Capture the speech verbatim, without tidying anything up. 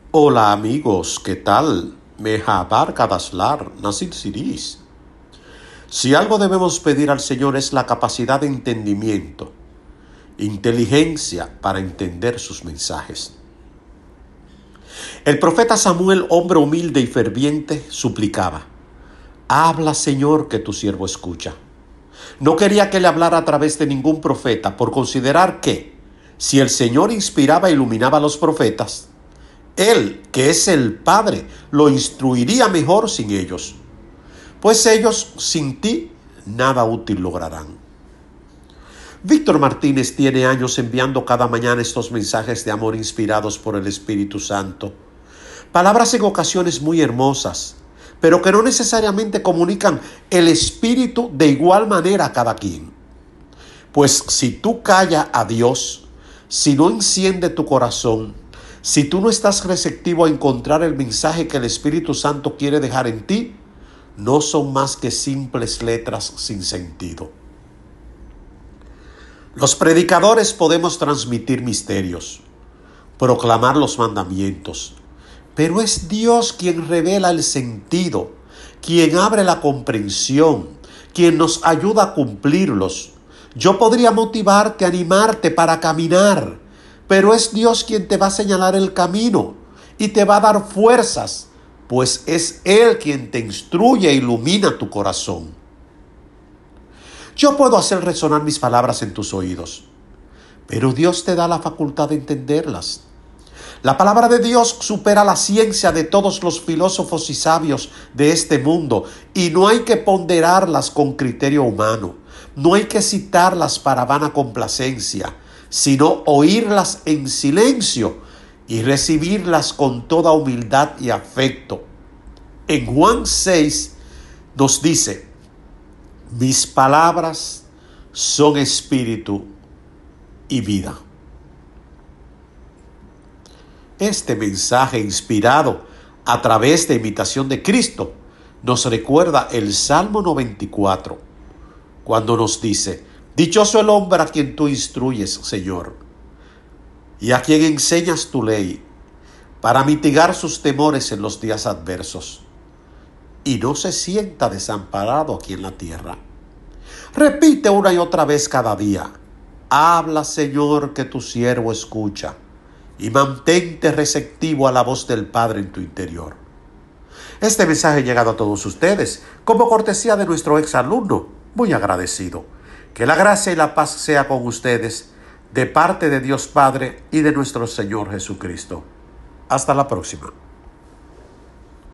Hola amigos, ¿qué tal? Mehabar Kadaslar, Nasir Siris. Si algo debemos pedir al Señor es la capacidad de entendimiento, inteligencia para entender sus mensajes. El profeta Samuel, hombre humilde y ferviente, suplicaba: habla, Señor, que tu siervo escucha. No quería que le hablara a través de ningún profeta, por considerar que, si el Señor inspiraba e iluminaba a los profetas, Él, que es el Padre, lo instruiría mejor sin ellos, pues ellos sin ti nada útil lograrán. Víctor Martínez tiene años enviando cada mañana estos mensajes de amor inspirados por el Espíritu Santo. Palabras en ocasiones muy hermosas, pero que no necesariamente comunican el Espíritu de igual manera a cada quien. Pues si tú callas a Dios, si no enciende tu corazón, si tú no estás receptivo a encontrar el mensaje que el Espíritu Santo quiere dejar en ti, no son más que simples letras sin sentido. Los predicadores podemos transmitir misterios, proclamar los mandamientos, pero es Dios quien revela el sentido, quien abre la comprensión, quien nos ayuda a cumplirlos. Yo podría motivarte, animarte para caminar, pero es Dios quien te va a señalar el camino y te va a dar fuerzas, pues es Él quien te instruye e ilumina tu corazón. Yo puedo hacer resonar mis palabras en tus oídos, pero Dios te da la facultad de entenderlas. La palabra de Dios supera la ciencia de todos los filósofos y sabios de este mundo, y no hay que ponderarlas con criterio humano, no hay que citarlas para vana complacencia, sino oírlas en silencio y recibirlas con toda humildad y afecto. En Juan seis nos dice: mis palabras son espíritu y vida. Este mensaje inspirado a través de imitación de Cristo nos recuerda el Salmo noventa y cuatro, cuando nos dice: dichoso el hombre a quien tú instruyes, Señor, y a quien enseñas tu ley, para mitigar sus temores en los días adversos, y no se sienta desamparado aquí en la tierra. Repite una y otra vez cada día: habla, Señor, que tu siervo escucha, y mantente receptivo a la voz del Padre en tu interior. Este mensaje ha llegado a todos ustedes como cortesía de nuestro ex alumno, muy agradecido. Que la gracia y la paz sea con ustedes, de parte de Dios Padre y de nuestro Señor Jesucristo. Hasta la próxima.